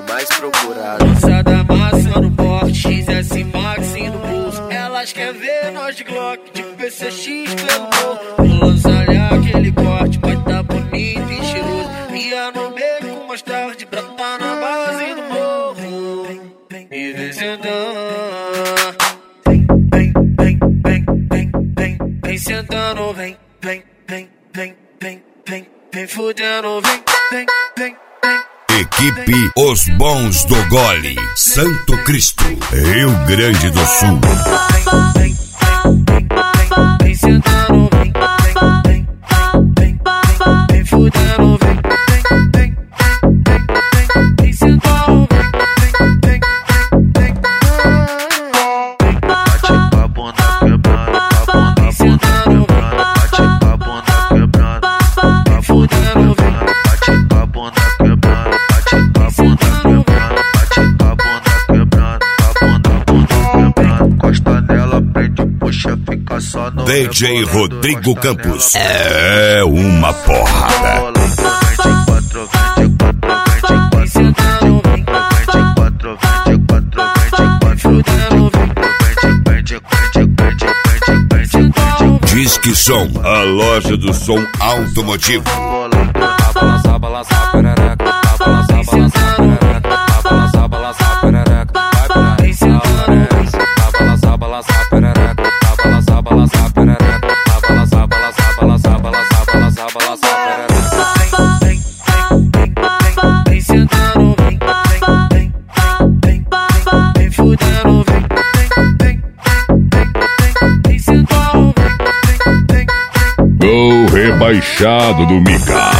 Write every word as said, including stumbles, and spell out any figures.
mais procurado. Lançada massa no porte, X S Max no bolso. Elas querem ver nós de Glock, de P C X pelo morro. Vou lançar aquele corte, vai tá bonito e cheiroso. Ia no beco com mais tarde, pra tá na base do morro. E vem sentando, vem, vem, vem, vem, vem, vem, vem sentando, vem, vem, vem, vem, vem, vem, vem fudendo, vem, vem, vem, vem. Equipe Os Bons do Gole, Santo Cristo, Rio Grande do Sul. Vem, vem, vem, vem sentando, vem, vem, vem, vem, vem, vem fudendo, vem, vem, vem, vem, vem, vem sentando, vem, vem, vem, vem, vem. Bate a bunda quebrando, a bunda, sentando, bate a bunda quebrando, a fudendo, bate a bunda quebrando, bate a bunda quebrando, bate a bunda quebrando, a bunda, bunda quebrando. Costa nela, prende, puxa, fica só no D J Rodrigo Campos é uma porrada. vinte e quatro, vinte e quatro, vinte e quatro, vinte e quatro, vinte e quatro, vinte e quatro. Disque Som, a loja do som automotivo. Balança, balança, perereca, balança, balança, perereca, balança, balança, perereca, vai pra balança, balança, perereca, balança, balança, perereca, balança, balança, balança, balança, balança, balança, perereca. Vem, vem, vem, vem sentando, vem, vem, vem, vem, vem, vem fudendo, vem, vem, vem, vem, vem sentando, vem, vem, vem. Gol rebaixado do Mika.